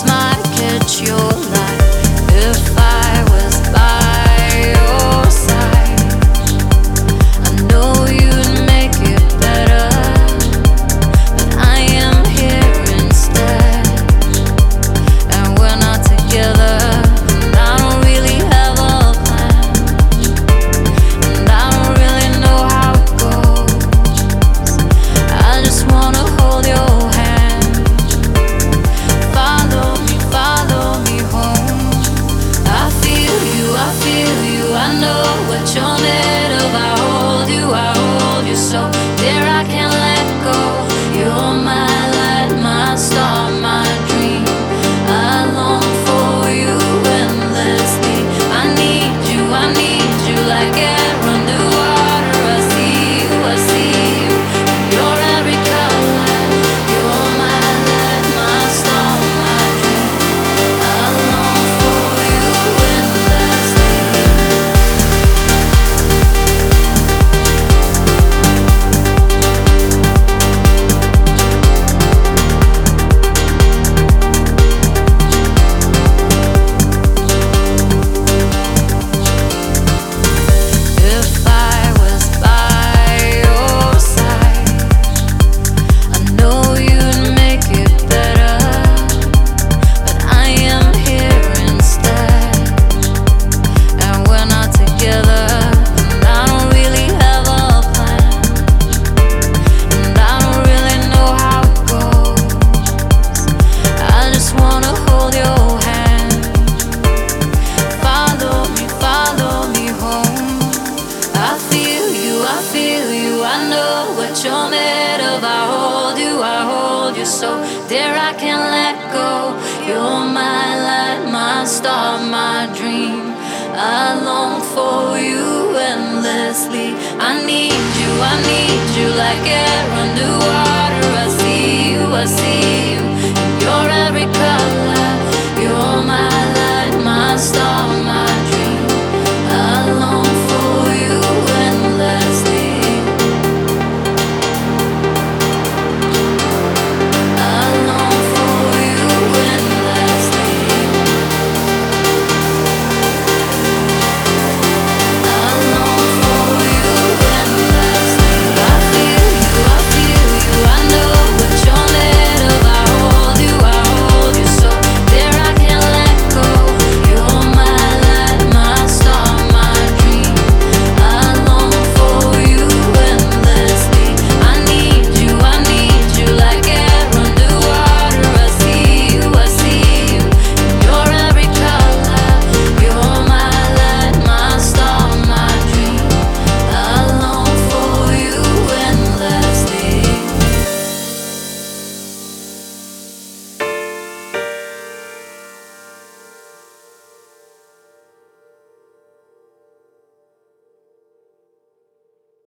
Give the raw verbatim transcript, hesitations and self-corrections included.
might catch your light if I was by your side. I know you'd make it better, but I am here instead. And we're not together, and I don't really have a plan, and I don't really know how it goes. I just wanna hold your hand. Follow me, follow me home. I feel you, I feel you, I know what you're made of. I hold you, I hold you so dear I can't let go. You're my light, my star, my dream. I long for you endlessly. I need you, I need you like air underwater. I see you, I see you. You're every color. You're my light, my star, my dream. I long for you endlessly. If I was by your side, I know you'd make it better, but I am here instead. And we're not together, and I don't really have a plan, and I don't really know how it goes. I just wanna hold your hand. Follow me, follow me home. I feel you, I feel you, I know what you're made of. I hold you, I hold you so dear I can't let go. You're my light, my star, my dream. I long for you endlessly. I need you, I need you like air underwater. I see you, I see you.